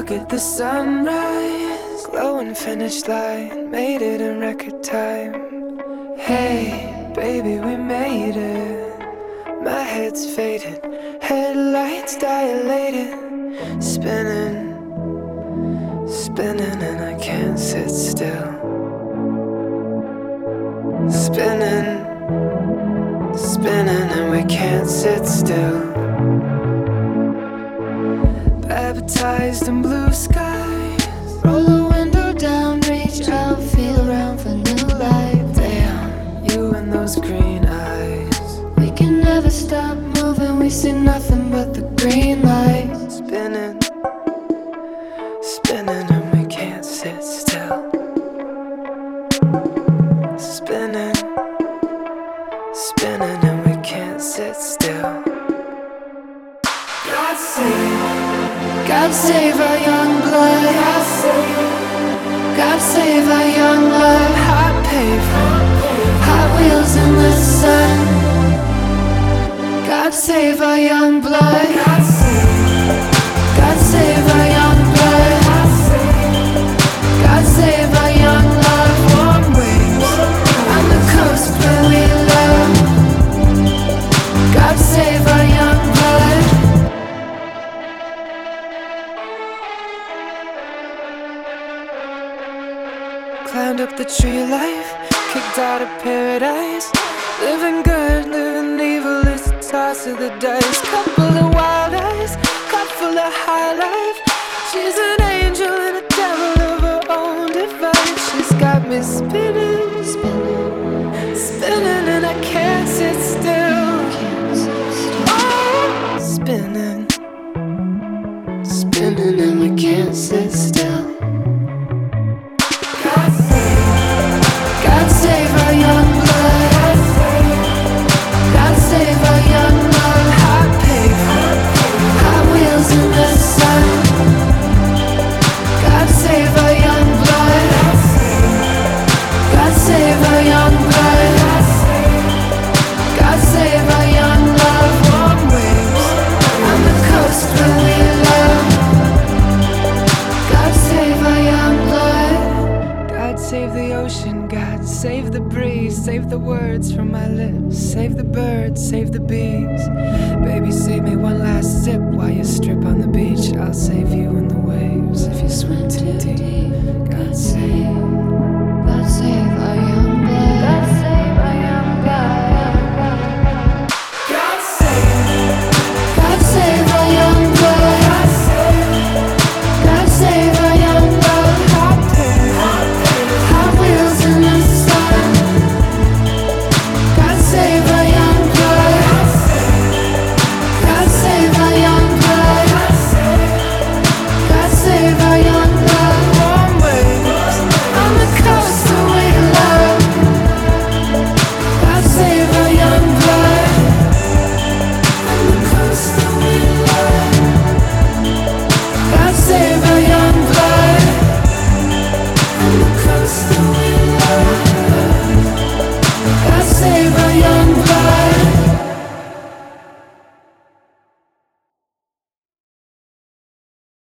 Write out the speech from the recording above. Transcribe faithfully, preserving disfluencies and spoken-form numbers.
Look at the sunrise, glowing finish line, made it in record time. Hey, baby, we made it. My head's faded, headlights dilated, spinning, spinning, and I can't sit still. Spinning, spinning, and we can't sit still. Baptized in blue skies, roll the window down, reach out, feel around for new life. Damn, you and those green eyes, we can never stop moving, we see nothing but the green light. Spinning, spinning, and we can't sit still. Spinning, spinning, and we can't sit still. God save, God save our young blood. God save, God save our young love. Hot pavement, hot wheels in the sun. God save our young blood. God save, God save our young blood. God save our young love. Warm waves on the coast where we love. God save our young blood. Climbed up the tree of life, kicked out of paradise. Living good, living evil is the toss of the dice. Cup full of wild eyes, cup full of high life. She's an angel and a devil of her own device. She's got me spinning, spinning, spinning, and I can't sit still. Oh, spinning, spinning, and we can't sit still. God save our young blood. God save our young love. Hot pavement, hot wheels in the sun. God save our young blood. God save our young blood. God save our young love. Warm waves on the coast where we love. God save our young blood. God save the ocean, God save the breeze, save the words from my lips, save the birds, save the bees. Baby, save me one last sip while you strip on the beach. I'll save you in the waves if you swim too deep. God save